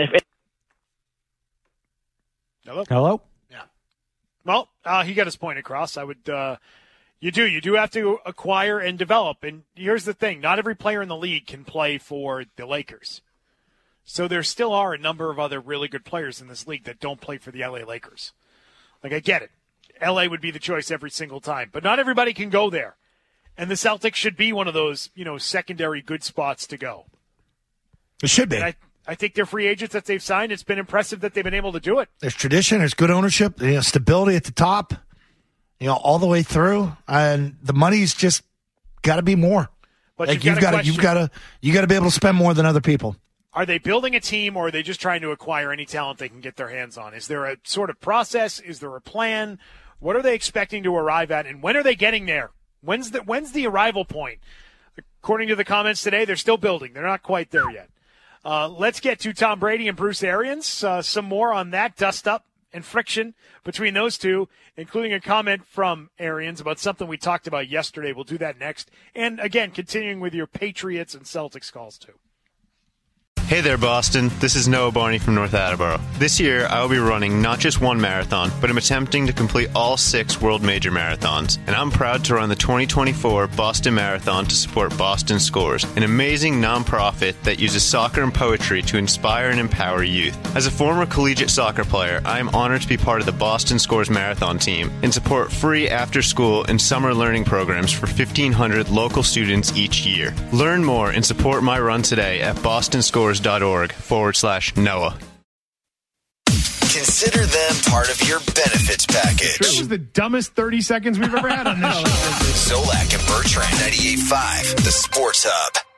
[SPEAKER 7] Hello?
[SPEAKER 6] Yeah. Well, he got his point across. I would, You do have to acquire and develop. And here's the thing. Not every player in the league can play for the Lakers. So there still are a number of other really good players in this league that don't play for the LA Lakers. Like, I get it. LA would be the choice every single time. But not everybody can go there. And the Celtics should be one of those, secondary good spots to go.
[SPEAKER 4] It should be.
[SPEAKER 6] And I think their free agents that they've signed, it's been impressive that they've been able to do it.
[SPEAKER 4] There's tradition. There's good ownership. Stability at the top. All the way through, and the money's just got to be more.
[SPEAKER 6] But
[SPEAKER 4] like you got to be able to spend more than other people.
[SPEAKER 6] Are they building a team, or are they just trying to acquire any talent they can get their hands on? Is there a sort of process? Is there a plan? What are they expecting to arrive at, and when are they getting there? When's the arrival point? According to the comments today, they're still building. They're not quite there yet. Let's get to Tom Brady and Bruce Arians. Some more on that dust up and friction between those two, including a comment from Arians about something we talked about yesterday. We'll do that next. And, again, continuing with your Patriots and Celtics calls, too.
[SPEAKER 1] Hey there, Boston. This is Noah Barney from North Attleboro. This year, I will be running not just one marathon, but I'm attempting to complete all 6 world major marathons. And I'm proud to run the 2024 Boston Marathon to support Boston Scores, an amazing nonprofit that uses soccer and poetry to inspire and empower youth. As a former collegiate soccer player, I am honored to be part of the Boston Scores Marathon team and support free after-school and summer learning programs for 1,500 local students each year. Learn more and support my run today at bostonscores.org/Noah.
[SPEAKER 8] Consider them part of your benefits package.
[SPEAKER 13] This was the dumbest 30 seconds we've ever had on this show.
[SPEAKER 8] Zolak and Bertrand, 98.5, the Sports Hub.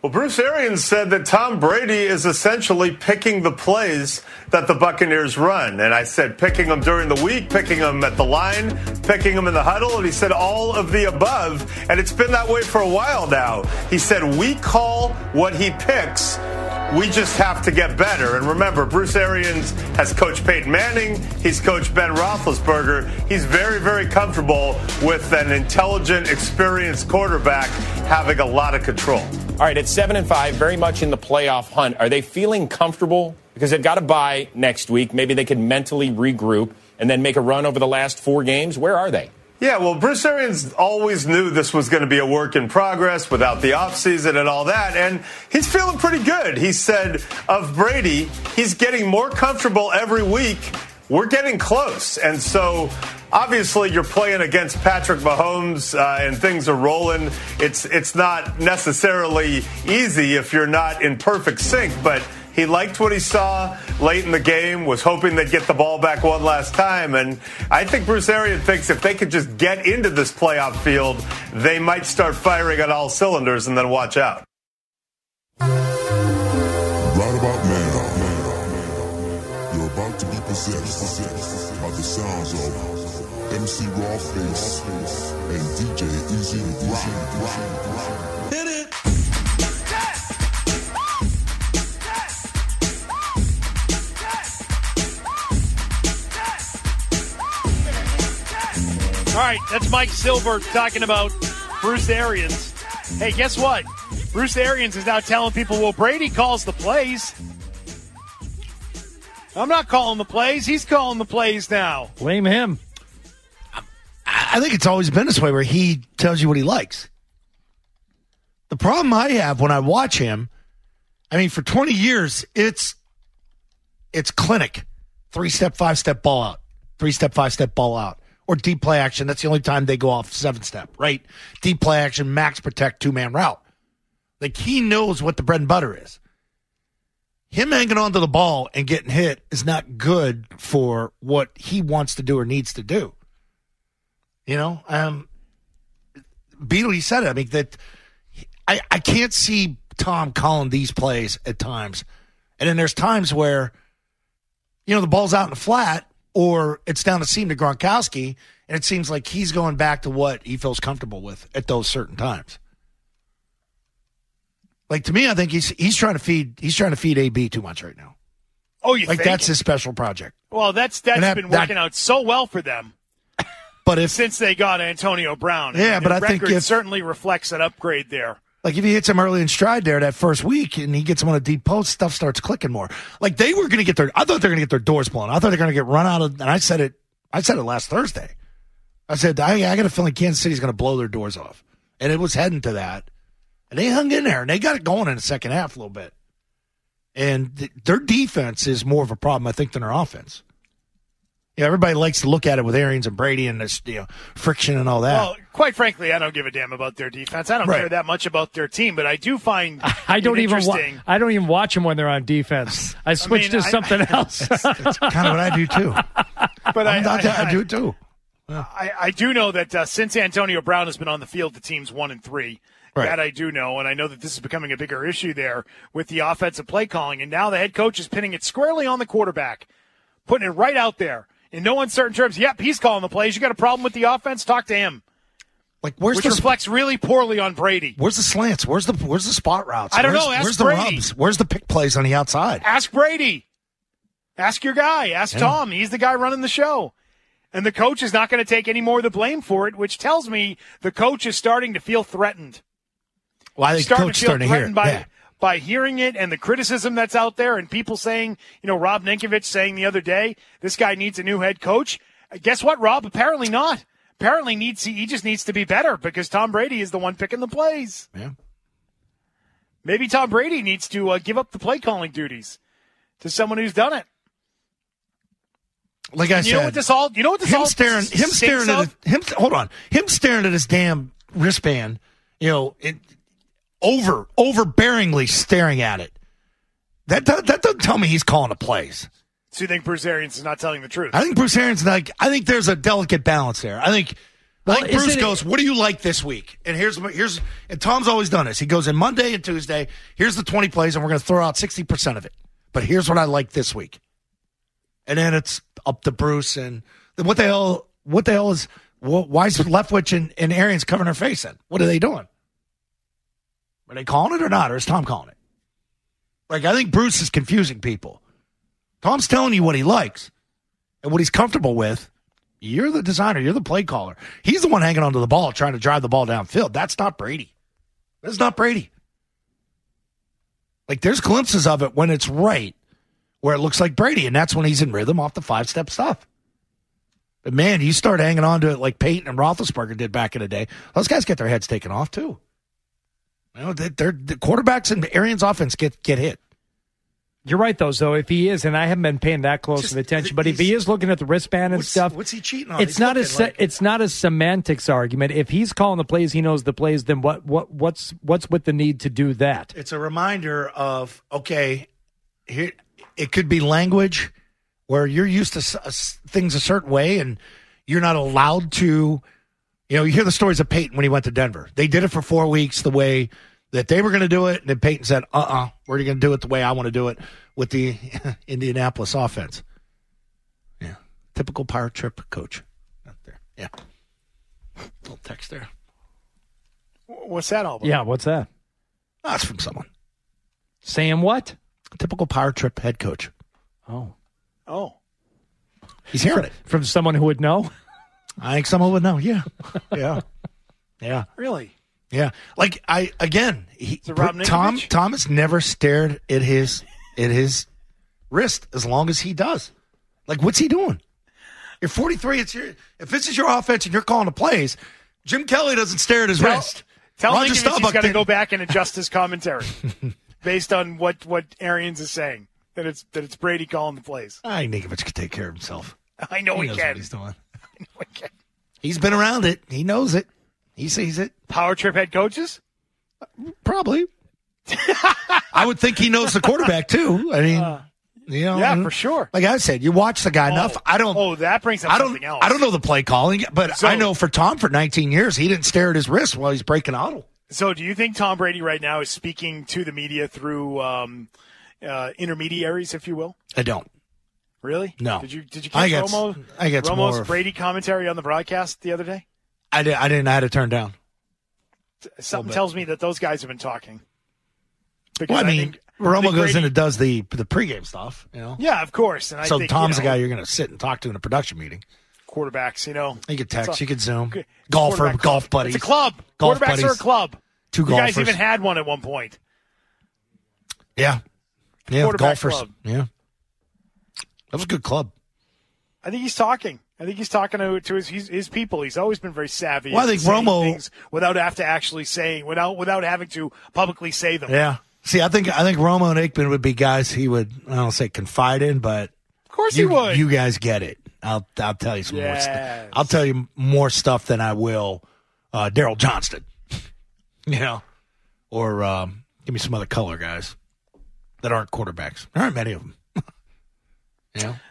[SPEAKER 13] Well, Bruce Arians said that Tom Brady is essentially picking the plays that the Buccaneers run. And I said picking them during the week, picking them at the line, picking them in the huddle. And he said all of the above. And it's been that way for a while now. He said we call what he picks. We just have to get better. And remember, Bruce Arians has coached Peyton Manning. He's coached Ben Roethlisberger. He's very, very comfortable with an intelligent, experienced quarterback having a lot of control.
[SPEAKER 14] All right, it's 7-5, very much in the playoff hunt. Are they feeling comfortable? Because they've got a bye next week. Maybe they can mentally regroup and then make a run over the last 4 games. Where are they?
[SPEAKER 13] Yeah, well, Bruce Arians always knew this was going to be a work in progress without the offseason and all that, and he's feeling pretty good. He said of Brady, he's getting more comfortable every week. We're getting close, and so obviously you're playing against Patrick Mahomes and things are rolling. It's not necessarily easy if you're not in perfect sync, but he liked what he saw late in the game, was hoping they'd get the ball back one last time. And I think Bruce Arians thinks if they could just get into this playoff field, they might start firing on all cylinders and then watch out.
[SPEAKER 15] Right about now, you're about to be possessed by the sounds of MC Rawface and DJ Easy Rock. Hit it!
[SPEAKER 6] All right, that's Mike Silver talking about Bruce Arians. Hey, guess what? Bruce Arians is now telling people, well, Brady calls the plays. I'm not calling the plays. He's calling the plays now.
[SPEAKER 7] Blame him.
[SPEAKER 4] I think it's always been this way where he tells you what he likes. The problem I have when I watch him, I mean, for 20 years, it's clinic. 3-step, 5-step ball out. 3-step, 5-step ball out. Or deep play action. That's the only time they go off 7-step, right? Deep play action, max protect, 2-man route. Like, he knows what the bread and butter is. Him hanging onto the ball and getting hit is not good for what he wants to do or needs to do. You know? Beatle, he said it. I mean, that I can't see Tom calling these plays at times. And then there's times where, you know, the ball's out in the flat, or it's down the seam to Gronkowski, and it seems like he's going back to what he feels comfortable with at those certain times. Like, to me, I think he's trying to feed AB too much right now.
[SPEAKER 6] Oh, you think?
[SPEAKER 4] Like, that's his special project.
[SPEAKER 6] Well, that's been working out so well for them.
[SPEAKER 4] But
[SPEAKER 6] since they got Antonio Brown.
[SPEAKER 4] Yeah, but I think
[SPEAKER 6] it certainly reflects an upgrade there.
[SPEAKER 4] Like, if he hits him early in stride there that first week and he gets him on a deep post, stuff starts clicking more. Like, they were going to I thought they were going to get their doors blown. I thought they were going to get run out of, and I said it last Thursday. I said, I got a feeling Kansas City's going to blow their doors off. And it was heading to that. And they hung in there, and they got it going in the second half a little bit. And their defense is more of a problem, I think, than their offense. Yeah, everybody likes to look at it with Arians and Brady and this, friction and all that.
[SPEAKER 6] Well, quite frankly, I don't give a damn about their defense. I don't care that much about their team, but I do find
[SPEAKER 7] I don't even watch them when they're on defense. I switch to something else.
[SPEAKER 4] That's kind of what I do too.
[SPEAKER 6] But
[SPEAKER 4] I do it too.
[SPEAKER 6] Yeah. I do know that since Antonio Brown has been on the field, the team's 1-3. Right. That I do know, and I know that this is becoming a bigger issue there with the offensive play calling. And now the head coach is pinning it squarely on the quarterback, putting it right out there. In no uncertain terms, yep, he's calling the plays. You got a problem with the offense? Talk to him.
[SPEAKER 4] Like,
[SPEAKER 6] which reflects really poorly on Brady.
[SPEAKER 4] Where's the slants? Where's the spot routes?
[SPEAKER 6] I don't know. Ask
[SPEAKER 4] where's
[SPEAKER 6] Brady.
[SPEAKER 4] The rubs? Where's the pick plays on the outside?
[SPEAKER 6] Ask Brady. Ask your guy. Ask Tom. He's the guy running the show. And the coach is not going to take any more of the blame for it, which tells me the coach is starting to feel threatened.
[SPEAKER 4] Well, I think the coach is starting to hear it.
[SPEAKER 6] By hearing it and the criticism that's out there and people saying, Rob Ninkovich saying the other day, this guy needs a new head coach. Guess what, Rob? Apparently not. Apparently he just needs to be better because Tom Brady is the one picking the plays.
[SPEAKER 4] Yeah.
[SPEAKER 6] Maybe Tom Brady needs to give up the play calling duties to someone who's done it.
[SPEAKER 4] Like I said,
[SPEAKER 6] you know what this all
[SPEAKER 4] him staring at his damn wristband, overbearingly staring at it. That doesn't tell me he's calling the plays.
[SPEAKER 6] So you think Bruce Arians is not telling the truth?
[SPEAKER 4] I think Bruce Arians, I think there's a delicate balance there. I think Well, Bruce goes, what do you like this week? And and Tom's always done this. He goes in Monday and Tuesday, here's the 20 plays, and we're going to throw out 60% of it. But here's what I like this week. And then it's up to Bruce. And what the hell is, why is Leftwich and Arians covering their face in? What are they doing? Are they calling it or not? Or is Tom calling it? Like, I think Bruce is confusing people. Tom's telling you what he likes and what he's comfortable with. You're the designer. You're the play caller. He's the one hanging onto the ball, trying to drive the ball downfield. That's not Brady. That's not Brady. Like, there's glimpses of it when it's right, where it looks like Brady, and that's when he's in rhythm off the 5-step stuff. But, man, you start hanging on to it like Peyton and Roethlisberger did back in the day. Those guys get their heads taken off, too. You know, the quarterbacks in Arians' offense get hit.
[SPEAKER 7] You're right, though. So if he is, and I haven't been paying that close of attention, but if he is looking at the wristband and stuff,
[SPEAKER 4] what's he cheating on?
[SPEAKER 7] It's not a semantics argument. If he's calling the plays, he knows the plays. Then what's with the need to do that?
[SPEAKER 4] It's a reminder of, okay, here it could be language where you're used to things a certain way, and you're not allowed to. You know, you hear the stories of Peyton when he went to Denver. They did it for 4 weeks the way that they were going to do it, and then Peyton said, we're going to do it the way I want to do it with the Indianapolis offense. Yeah. Typical power trip coach. Out there. Yeah. Little text there.
[SPEAKER 6] What's that all about?
[SPEAKER 7] Yeah, what's that?
[SPEAKER 4] That's from someone.
[SPEAKER 7] Saying what?
[SPEAKER 4] Typical power trip head coach.
[SPEAKER 7] Oh.
[SPEAKER 4] He's hearing it.
[SPEAKER 7] From someone who would know?
[SPEAKER 4] I think someone would know, yeah. Yeah.
[SPEAKER 6] Really?
[SPEAKER 4] Yeah, like Tom has never stared at his wrist as long as he does. Like, what's he doing? You're 43. If this is your offense and you're calling the plays, Jim Kelly doesn't stare at his wrist.
[SPEAKER 6] Tell Roger Staubach he's got to go back and adjust his commentary based on what Arians is saying. That it's Brady calling the plays.
[SPEAKER 4] I think Ninkovich can take care of himself.
[SPEAKER 6] I know he
[SPEAKER 4] knows
[SPEAKER 6] can.
[SPEAKER 4] What he's doing.
[SPEAKER 6] I know he can.
[SPEAKER 4] He's been around it. He knows it. He sees it.
[SPEAKER 6] Power trip head coaches?
[SPEAKER 4] Probably. I would think he knows the quarterback, too. I mean,
[SPEAKER 6] yeah, for sure.
[SPEAKER 4] Like I said, you watch the guy enough. I don't.
[SPEAKER 6] Oh, that brings up something else.
[SPEAKER 4] I don't know the play calling, but I know for Tom for 19 years, he didn't stare at his wrist while he's breaking auto.
[SPEAKER 6] So do you think Tom Brady right now is speaking to the media through intermediaries, if you will?
[SPEAKER 4] I don't.
[SPEAKER 6] Really?
[SPEAKER 4] No.
[SPEAKER 6] Did you catch Romo's Brady commentary on the broadcast the other day?
[SPEAKER 4] I didn't. I had to turn down.
[SPEAKER 6] Something tells me that those guys have been talking.
[SPEAKER 4] Well, I mean, Romo goes in and does the pregame stuff, you know?
[SPEAKER 6] Yeah, of course. And
[SPEAKER 4] so Tom's the guy you're going to sit and talk to in a production meeting.
[SPEAKER 6] Quarterbacks, you know.
[SPEAKER 4] You could text, you could Zoom. Golf buddies.
[SPEAKER 6] It's a club.
[SPEAKER 4] Golf
[SPEAKER 6] Quarterbacks
[SPEAKER 4] buddies.
[SPEAKER 6] are a club.
[SPEAKER 4] Two golfers.
[SPEAKER 6] You guys even had one at one point.
[SPEAKER 4] Yeah. Yeah, golfers.
[SPEAKER 6] Club.
[SPEAKER 4] Yeah. That was a good club.
[SPEAKER 6] I think he's talking. To his people. He's always been very savvy.
[SPEAKER 4] Well, I think Romo
[SPEAKER 6] things without having to publicly say them.
[SPEAKER 4] Yeah. See, I think Romo and Aikman would be guys he would, I don't say confide in, but
[SPEAKER 6] of course he would.
[SPEAKER 4] You guys get it. I'll tell you some more stuff. I'll tell you more stuff than I will Daryl Johnston. You know, or give me some other color guys that aren't quarterbacks. There aren't many of them. You know.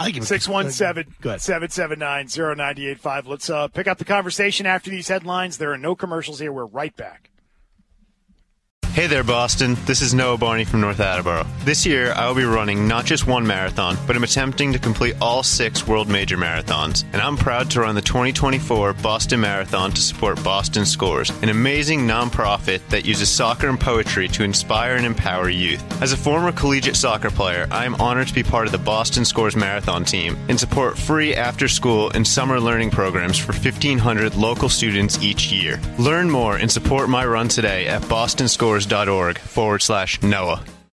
[SPEAKER 6] 617-779-0985. Let's pick up the conversation after these headlines. There are no commercials here. We're right back.
[SPEAKER 1] Hey there, Boston. This is Noah Barney from North Attleboro. This year, I will be running not just one marathon, but I'm attempting to complete all 6 world major marathons. And I'm proud to run the 2024 Boston Marathon to support Boston Scores, an amazing nonprofit that uses soccer and poetry to inspire and empower youth. As a former collegiate soccer player, I am honored to be part of the Boston Scores Marathon team and support free after-school and summer learning programs for 1,500 local students each year. Learn more and support my run today at bostonscores.org/Noah.